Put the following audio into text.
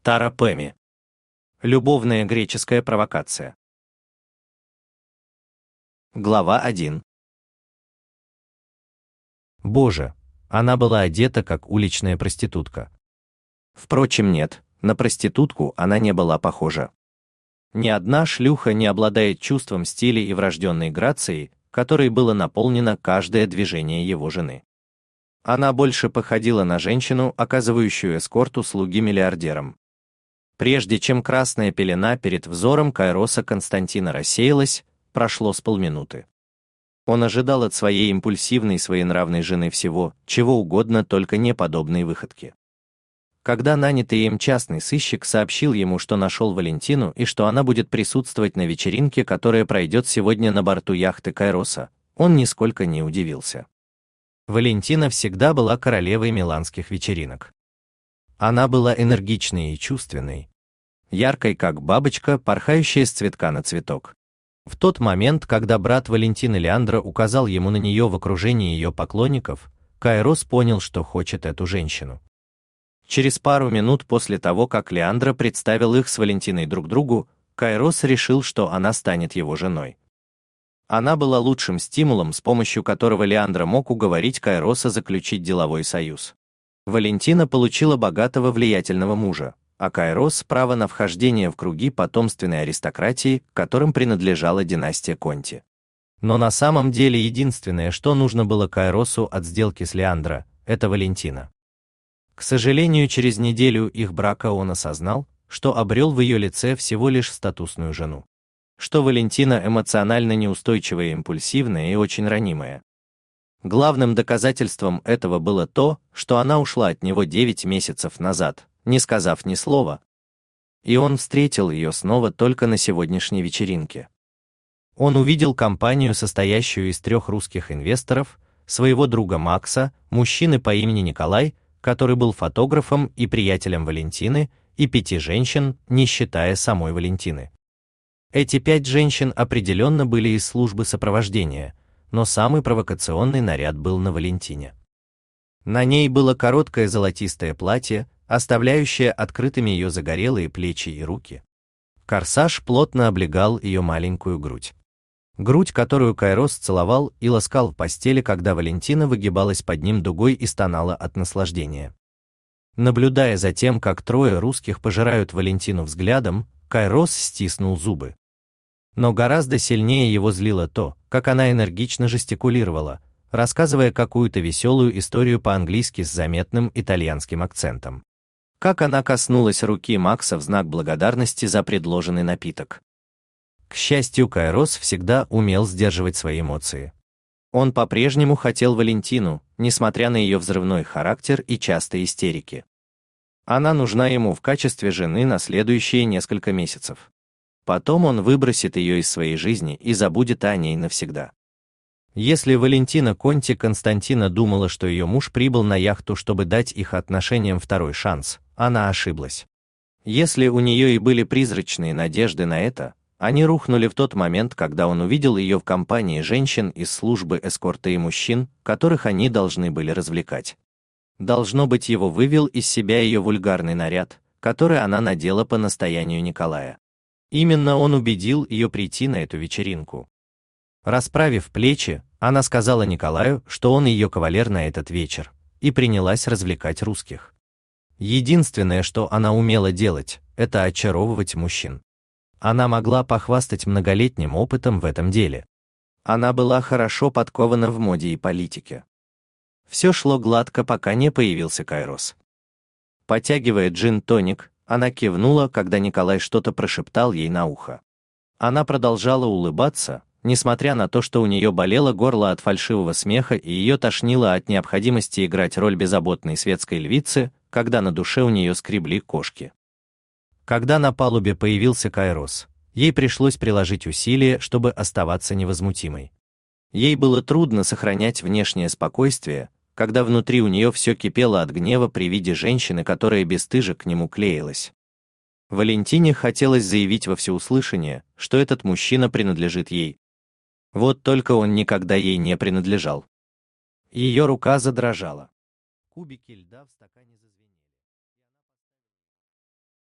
Тара Пэми. Любовная греческая провокация. Глава 1. Боже, она была одета как уличная проститутка. Впрочем, нет, на проститутку она не была похожа. Ни одна шлюха не обладает чувством стиля и врожденной грацией, которой было наполнено каждое движение его жены. Она больше походила на женщину, оказывающую эскорт услуги миллиардерам. Прежде чем красная пелена перед взором Кайроса Константина рассеялась, прошло с полминуты. Он ожидал от своей импульсивной своенравной жены всего, чего угодно, только не подобной выходки. Когда нанятый им частный сыщик сообщил ему, что нашел Валентину и что она будет присутствовать на вечеринке, которая пройдет сегодня на борту яхты Кайроса, он нисколько не удивился. Валентина всегда была королевой миланских вечеринок. Она была энергичной и чувственной, яркой, как бабочка, порхающая с цветка на цветок. В тот момент, когда брат Валентины Леандро указал ему на нее в окружении ее поклонников, Кайрос понял, что хочет эту женщину. Через пару минут после того, как Леандро представил их с Валентиной друг другу, Кайрос решил, что она станет его женой. Она была лучшим стимулом, с помощью которого Леандро мог уговорить Кайроса заключить деловой союз. Валентина получила богатого влиятельного мужа, а Кайрос – право на вхождение в круги потомственной аристократии, которым принадлежала династия Конти. Но на самом деле единственное, что нужно было Кайросу от сделки с Леандро, это Валентина. К сожалению, через неделю их брака он осознал, что обрел в ее лице всего лишь статусную жену. Что Валентина эмоционально неустойчивая, импульсивная и очень ранимая. Главным доказательством этого было то, что она ушла от него 9 месяцев назад, не сказав ни слова. И он встретил ее снова только на сегодняшней вечеринке. Он увидел компанию, состоящую из 3 русских инвесторов, своего друга Макса, мужчины по имени Николай, который был фотографом и приятелем Валентины, и 5 женщин, не считая самой Валентины. Эти 5 женщин определенно были из службы сопровождения, но самый провокационный наряд был на Валентине. На ней было короткое золотистое платье, оставляющее открытыми ее загорелые плечи и руки. Корсаж плотно облегал ее маленькую грудь. Грудь, которую Кайрос целовал и ласкал в постели, когда Валентина выгибалась под ним дугой и стонала от наслаждения. Наблюдая за тем, как 3 русских пожирают Валентину взглядом, Кайрос стиснул зубы. Но гораздо сильнее его злило то, как она энергично жестикулировала, рассказывая какую-то веселую историю по-английски с заметным итальянским акцентом. Как она коснулась руки Макса в знак благодарности за предложенный напиток. К счастью, Кайрос всегда умел сдерживать свои эмоции. Он по-прежнему хотел Валентину, несмотря на ее взрывной характер и частые истерики. Она нужна ему в качестве жены на следующие несколько месяцев. Потом он выбросит ее из своей жизни и забудет о ней навсегда. Если Валентина Конти Константина думала, что ее муж прибыл на яхту, чтобы дать их отношениям второй шанс, она ошиблась. Если у нее и были призрачные надежды на это, они рухнули в тот момент, когда он увидел ее в компании женщин из службы эскорта и мужчин, которых они должны были развлекать. Должно быть, его вывел из себя ее вульгарный наряд, который она надела по настоянию Николая. Именно он убедил ее прийти на эту вечеринку. Расправив плечи, она сказала Николаю, что он ее кавалер на этот вечер, и принялась развлекать русских. Единственное, что она умела делать, это очаровывать мужчин. Она могла похвастать многолетним опытом в этом деле. Она была хорошо подкована в моде и политике. Все шло гладко, пока не появился Кайрос. Потягивая джин-тоник, она кивнула, когда Николай что-то прошептал ей на ухо. Она продолжала улыбаться, несмотря на то, что у нее болело горло от фальшивого смеха и ее тошнило от необходимости играть роль беззаботной светской львицы, когда на душе у нее скребли кошки. Когда на палубе появился Кайрос, ей пришлось приложить усилия, чтобы оставаться невозмутимой. Ей было трудно сохранять внешнее спокойствие, когда внутри у нее все кипело от гнева при виде женщины, которая бесстыже к нему клеилась. Валентине хотелось заявить во всеуслышание, что этот мужчина принадлежит ей. Вот только он никогда ей не принадлежал. Ее рука задрожала. Кубики льда в стакане